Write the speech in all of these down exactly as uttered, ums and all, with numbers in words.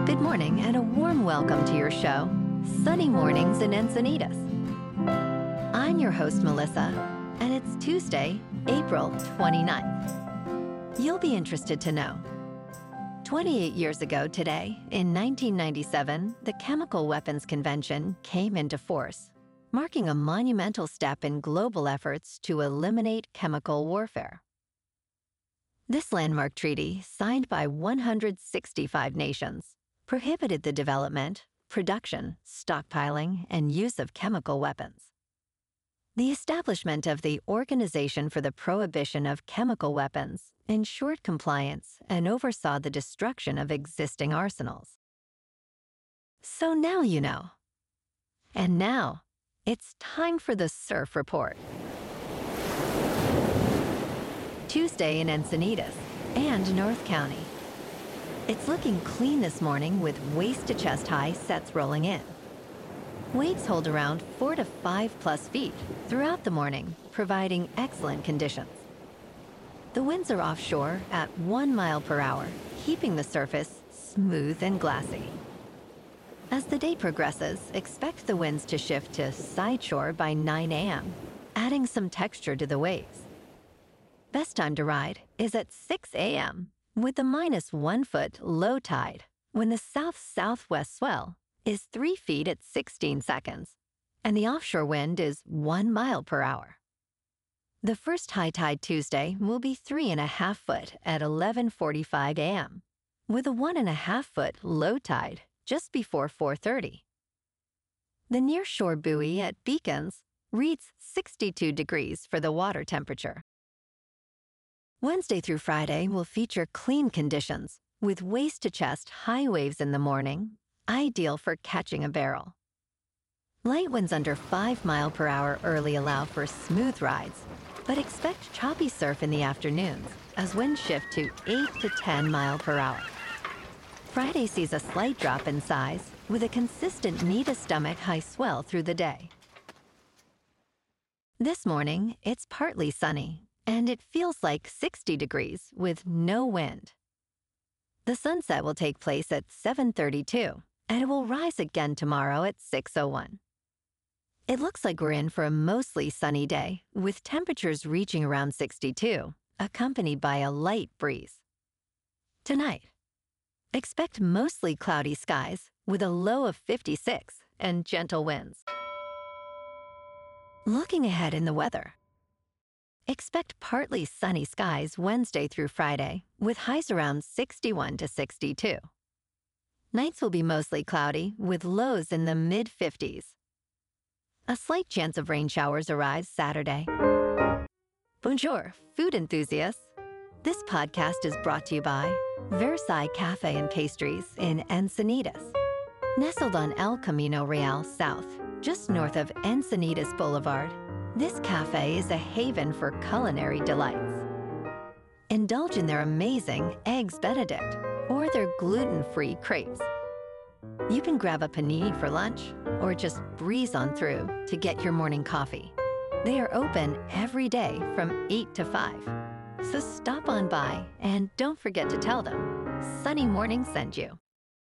Good morning and a warm welcome to your show, Sunny Mornings in Encinitas. I'm your host, Melissa, and it's Tuesday, April twenty-ninth. You'll be interested to know. twenty-eight years ago today, in nineteen ninety-seven, the Chemical Weapons Convention came into force, marking a monumental step in global efforts to eliminate chemical warfare. This landmark treaty, signed by one hundred sixty-five nations, prohibited the development, production, stockpiling, and use of chemical weapons. The establishment of the Organization for the Prohibition of Chemical Weapons ensured compliance and oversaw the destruction of existing arsenals. So now you know. And now, it's time for the Surf Report. Tuesday in Encinitas and North County. It's looking clean this morning with waist-to-chest high sets rolling in. Waves hold around four to five plus feet throughout the morning, providing excellent conditions. The winds are offshore at one mile per hour, keeping the surface smooth and glassy. As the day progresses, expect the winds to shift to sideshore by nine a.m., adding some texture to the waves. Best time to ride is at six a.m. with a minus one foot low tide when the south-southwest swell is three feet at sixteen seconds and the offshore wind is one mile per hour. The first high tide Tuesday will be three and a half foot at eleven forty-five a.m. with a one and a half foot low tide just before four thirty. The nearshore buoy at Beacons reads sixty-two degrees for the water temperature. Wednesday through Friday will feature clean conditions with waist-to-chest high waves in the morning, ideal for catching a barrel. Light winds under five mile per hour early allow for smooth rides, but expect choppy surf in the afternoons as winds shift to eight to ten mile per hour. Friday sees a slight drop in size with a consistent knee-to-stomach high swell through the day. This morning, it's partly sunny, and it feels like sixty degrees with no wind. The sunset will take place at seven thirty-two, and it will rise again tomorrow at six oh one. It looks like we're in for a mostly sunny day, with temperatures reaching around sixty-two, accompanied by a light breeze. Tonight, expect mostly cloudy skies with a low of fifty-six and gentle winds. Looking ahead in the weather. Expect partly sunny skies Wednesday through Friday, with highs around sixty-one to sixty-two. Nights will be mostly cloudy, with lows in the mid-fifties. A slight chance of rain showers arrives Saturday. Bonjour, food enthusiasts. This podcast is brought to you by Versailles Cafe and Pastries in Encinitas. Nestled on El Camino Real South, just north of Encinitas Boulevard, this cafe is a haven for culinary delights. Indulge in their amazing Eggs Benedict or their gluten-free crepes. You can grab a panini for lunch or just breeze on through to get your morning coffee. They are open every day from eight to five. So stop on by and don't forget to tell them Sunny Morning sent you.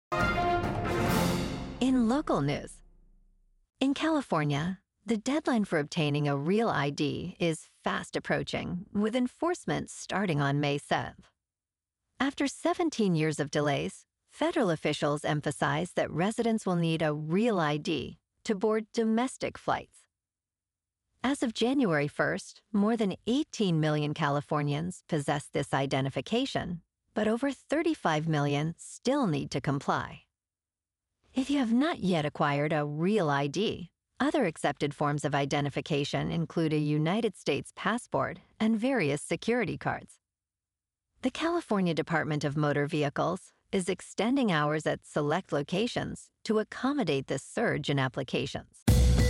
In local news, in California, the deadline for obtaining a real I D is fast approaching, with enforcement starting on May seventh. After seventeen years of delays, federal officials emphasize that residents will need a real I D to board domestic flights. As of January first, more than eighteen million Californians possess this identification, but over thirty-five million still need to comply. If you have not yet acquired a real I D, other accepted forms of identification include a United States passport and various security cards. The California Department of Motor Vehicles is extending hours at select locations to accommodate this surge in applications.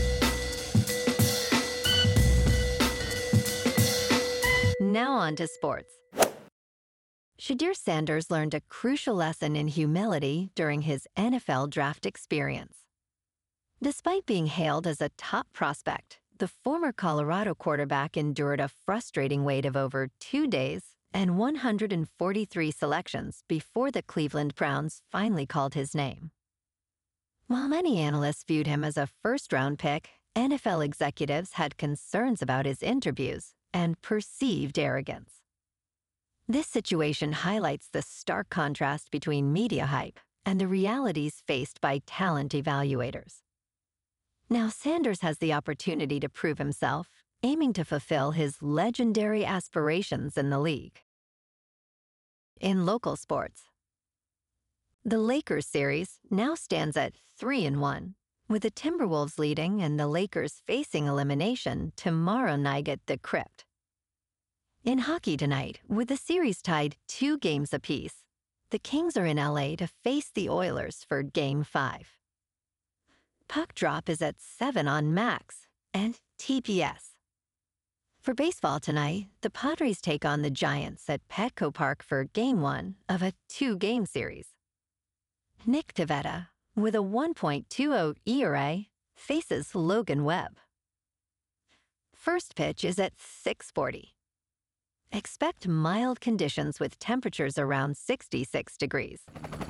Now on to sports. Shedeur Sanders learned a crucial lesson in humility during his N F L draft experience. Despite being hailed as a top prospect, the former Colorado quarterback endured a frustrating wait of over two days and one hundred forty-three selections before the Cleveland Browns finally called his name. While many analysts viewed him as a first-round pick, N F L executives had concerns about his interviews and perceived arrogance. This situation highlights the stark contrast between media hype and the realities faced by talent evaluators. Now Sanders has the opportunity to prove himself, aiming to fulfill his legendary aspirations in the league. In local sports, the Lakers series now stands at three and one, with the Timberwolves leading and the Lakers facing elimination tomorrow night at the Crypt. In hockey tonight, with the series tied two games apiece, the Kings are in L A to face the Oilers for Game five. Puck drop is at seven on Max and T P S. For baseball tonight, the Padres take on the Giants at Petco Park for Game one of a two-game series. Nick Pivetta, with a one point two oh E R A, faces Logan Webb. First pitch is at six forty. Expect mild conditions with temperatures around sixty-six degrees.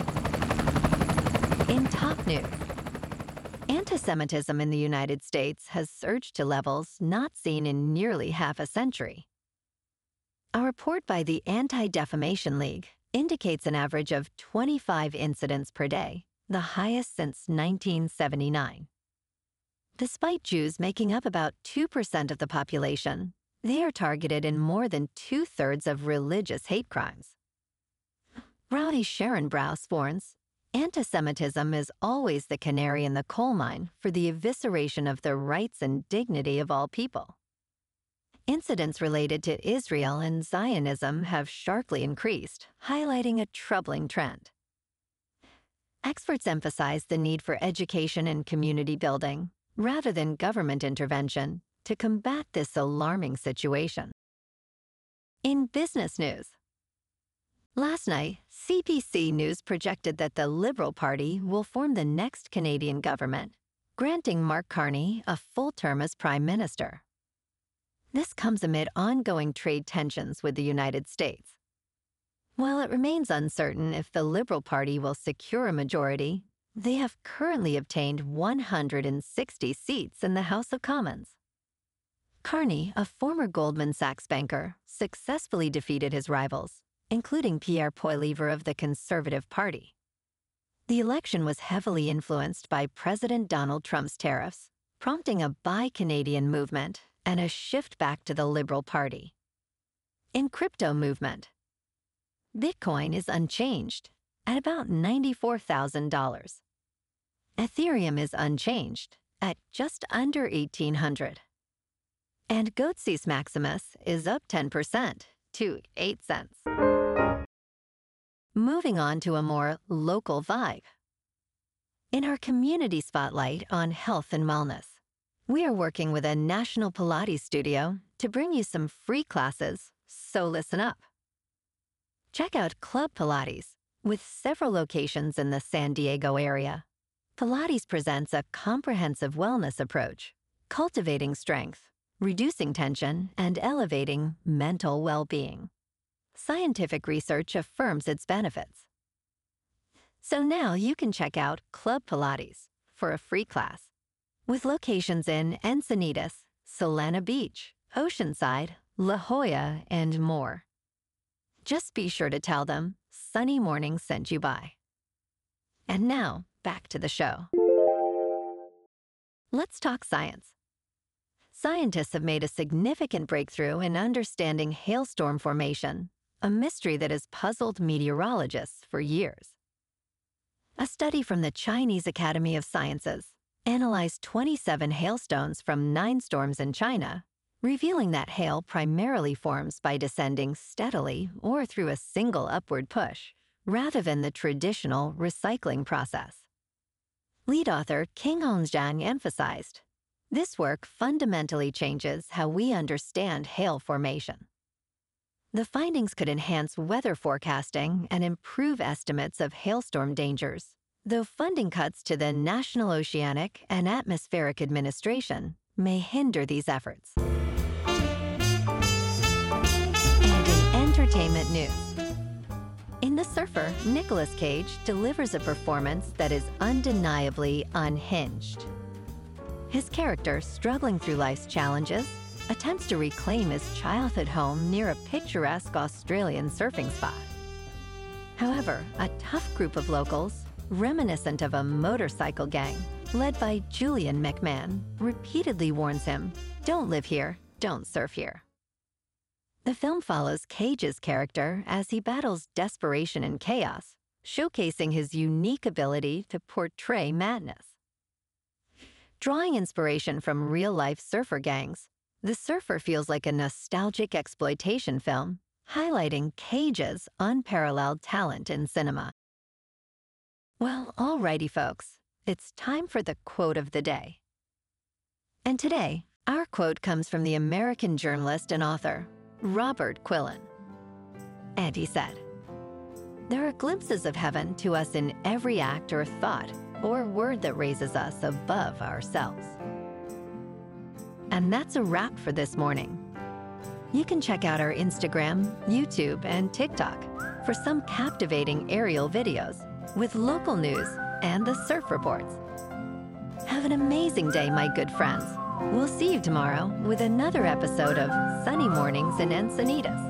In top news, anti-Semitism in the United States has surged to levels not seen in nearly half a century. A report by the Anti-Defamation League indicates an average of twenty-five incidents per day, the highest since nineteen seventy-nine. Despite Jews making up about two percent of the population, they are targeted in more than two-thirds of religious hate crimes. Rowdy Sharon Brous warns, anti-Semitism is always the canary in the coal mine for the evisceration of the rights and dignity of all people. Incidents related to Israel and Zionism have sharply increased, highlighting a troubling trend. Experts emphasize the need for education and community building, rather than government intervention, to combat this alarming situation. In business news, last night, C B C News projected that the Liberal Party will form the next Canadian government, granting Mark Carney a full term as Prime Minister. This comes amid ongoing trade tensions with the United States. While it remains uncertain if the Liberal Party will secure a majority, they have currently obtained one hundred sixty seats in the House of Commons. Carney, a former Goldman Sachs banker, successfully defeated his rivals, including Pierre Poilievre of the Conservative Party. The election was heavily influenced by President Donald Trump's tariffs, prompting a Buy Canadian movement and a shift back to the Liberal Party. In crypto movement, Bitcoin is unchanged at about ninety-four thousand dollars. Ethereum is unchanged at just under eighteen hundred dollars. And Goatsees Maximus is up ten percent to eight cents. Moving on to a more local vibe. In our community spotlight on health and wellness, we are working with a national Pilates studio to bring you some free classes, so listen up. Check out Club Pilates, with several locations in the San Diego area. Pilates presents a comprehensive wellness approach, cultivating strength, reducing tension, and elevating mental well-being. Scientific research affirms its benefits. So now you can check out Club Pilates for a free class, with locations in Encinitas, Solana Beach, Oceanside, La Jolla, and more. Just be sure to tell them Sunny Morning sent you by. And now, back to the show. Let's talk science. Scientists have made a significant breakthrough in understanding hailstorm formation, a mystery that has puzzled meteorologists for years. A study from the Chinese Academy of Sciences analyzed twenty-seven hailstones from nine storms in China, revealing that hail primarily forms by descending steadily or through a single upward push, rather than the traditional recycling process. Lead author Qinghong Zhang emphasized, this work fundamentally changes how we understand hail formation. The findings could enhance weather forecasting and improve estimates of hailstorm dangers, though funding cuts to the National Oceanic and Atmospheric Administration may hinder these efforts. And in entertainment news. In The Surfer, Nicolas Cage delivers a performance that is undeniably unhinged. His character, struggling through life's challenges, attempts to reclaim his childhood home near a picturesque Australian surfing spot. However, a tough group of locals, reminiscent of a motorcycle gang, led by Julian McMahon, repeatedly warns him, "Don't live here, don't surf here." The film follows Cage's character as he battles desperation and chaos, showcasing his unique ability to portray madness. Drawing inspiration from real-life surfer gangs, The Surfer feels like a nostalgic exploitation film, highlighting Cage's unparalleled talent in cinema. Well, alrighty folks, it's time for the quote of the day. And today, our quote comes from the American journalist and author, Robert Quillen. And he said, "There are glimpses of heaven to us in every act or thought or word that raises us above ourselves." And that's a wrap for this morning. You can check out our Instagram, YouTube, and TikTok for some captivating aerial videos with local news and the surf reports. Have an amazing day, my good friends. We'll see you tomorrow with another episode of Sunny Mornings in Encinitas.